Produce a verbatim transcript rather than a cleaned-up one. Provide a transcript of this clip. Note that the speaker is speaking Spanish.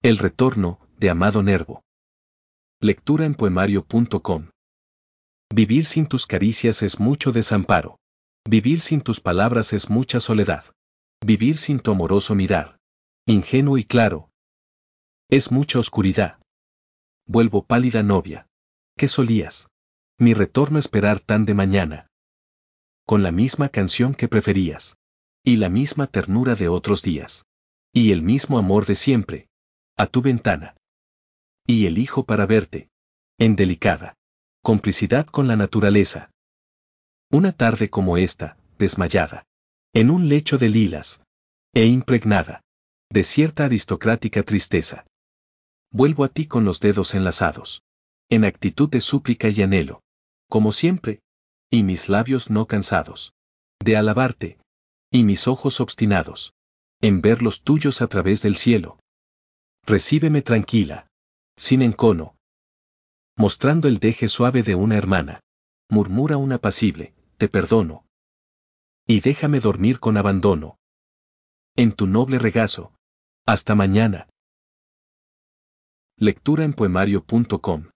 El retorno, de Amado Nervo. Lectura en poemario punto com. Vivir sin tus caricias es mucho desamparo. Vivir sin tus palabras es mucha soledad. Vivir sin tu amoroso mirar, ingenuo y claro, es mucha oscuridad. Vuelvo pálida novia. ¿Qué solías? Mi retorno esperar tan de mañana. Con la misma canción que preferías. Y la misma ternura de otros días. Y el mismo amor de siempre. A tu ventana. Y elijo para verte. En delicada complicidad con la naturaleza. Una tarde como esta, desmayada. En un lecho de lilas. E impregnada. De cierta aristocrática tristeza. Vuelvo a ti con los dedos enlazados. En actitud de súplica y anhelo. Como siempre. Y mis labios no cansados. De alabarte. Y mis ojos obstinados. En ver los tuyos a través del cielo. Recíbeme tranquila. Sin encono. Mostrando el deje suave de una hermana. Murmura un apacible, te perdono. Y déjame dormir con abandono. En tu noble regazo. Hasta mañana. Lectura en poemario punto com.